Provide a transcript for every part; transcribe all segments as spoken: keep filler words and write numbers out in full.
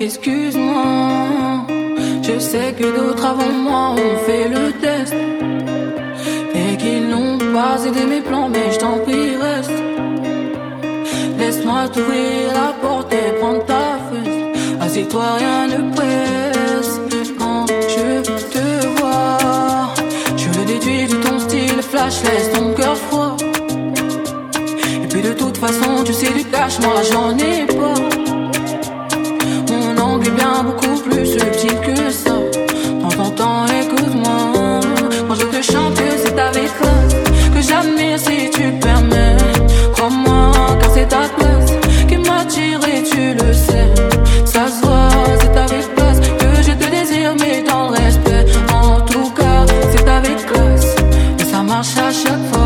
Excuse-moi, je sais que d'autres avant moi ont fait le test et qu'ils n'ont pas aidé mes plans, mais je t'en prie reste. Laisse-moi t'ouvrir la porte et prendre ta fesse. Assieds-toi, rien ne presse. Quand je te vois, je le déduis de ton style flash, laisse ton cœur froid. Et puis de toute façon, tu sais du cash, moi j'en ai pas. Mon angle est bien beaucoup plus subtil que ça. Dans ton temps, écoute-moi. Quand je te chante, c'est avec classe que j'admire si tu le permets. Crois-moi, car c'est ta classe qui m'attire et tu le sais. Ça se voit, c'est avec classe que je te désire, mais dans le respect. En tout cas, c'est avec classe et ça marche à chaque fois.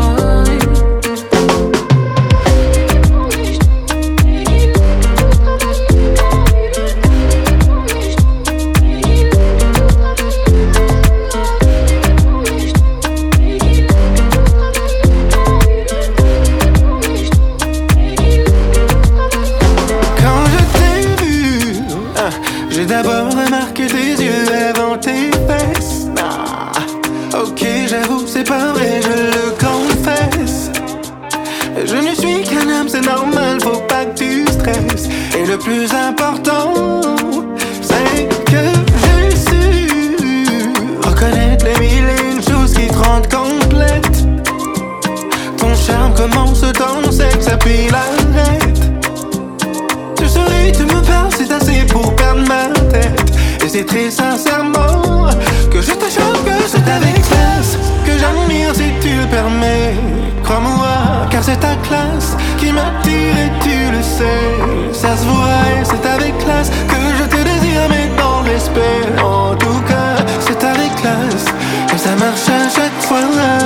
J'ai d'abord remarqué tes yeux avant tes fesses. Ah, ok, j'avoue, c'est pas vrai, je le confesse. Je ne suis qu'un homme, c'est normal, faut pas que tu stresses. Et le plus important, c'est que j'ai su reconnaître les mille et une choses qui te rendent complète. Ton charme commence dans ton sexe, puis l'arrête. Tu souris, tu me parles, c'est assez pour perdre ma tête. Et c'est très sincèrement que je te chante, que c'est avec classe que j'admire si tu le permets. Crois-moi, car c'est ta classe qui m'attire et tu le sais. Ça se voit et c'est avec classe que je te désire, mais dans le respect. En tout cas, c'est avec classe que ça marche à chaque fois.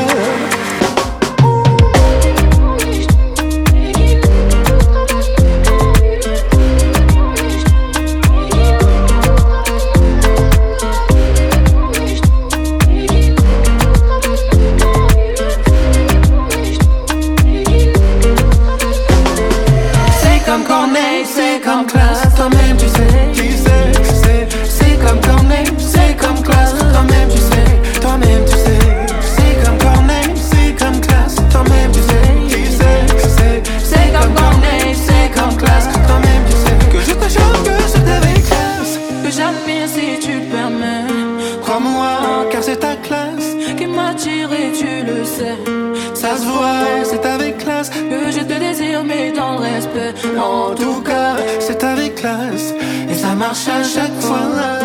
C'est comme classe, toi-même tu sais, tu sais, c'est, c'est comme Corneille, c'est comme classe, toi-même tu sais, toi-même tu sais, c'est comme Corneille, c'est comme classe, toi-même tu sais, tu sais, c'est, c'est comme Corneille, c'est comme classe, toi-même tu sais, que je te chante, que c'est avec classe, Que j'admire si tu le permets. crois-moi, car c'est ta classe qui m'attire et tu le sais. Ça se voit, c'est avec classe que je te désire, mais dans le respect. En tout cas, c'est avec classe et ça marche à chaque fois.